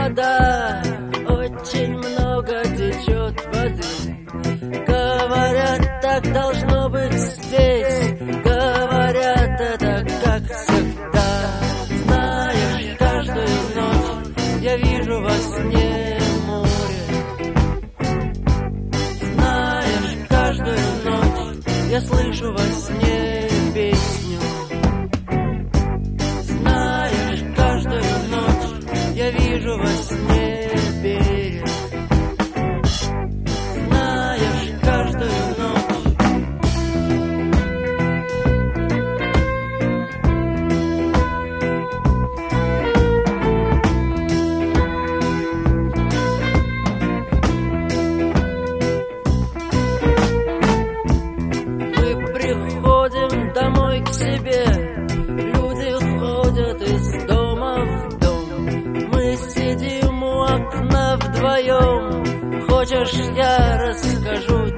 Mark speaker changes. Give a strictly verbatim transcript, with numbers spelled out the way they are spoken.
Speaker 1: вода, очень много течет воды. Говорят, так должно быть здесь, говорят, это как всегда. Знаешь, каждую ночь я вижу во сне море. Знаешь, каждую ночь я слышу во сне песню. Знаешь, каждую ночь я вижу во сне берег. Знаешь, каждую ночь. Мы приходим домой к себе, люди ходят из дома в дом. Мы сидим у окна вдвоем. Хочешь, я расскажу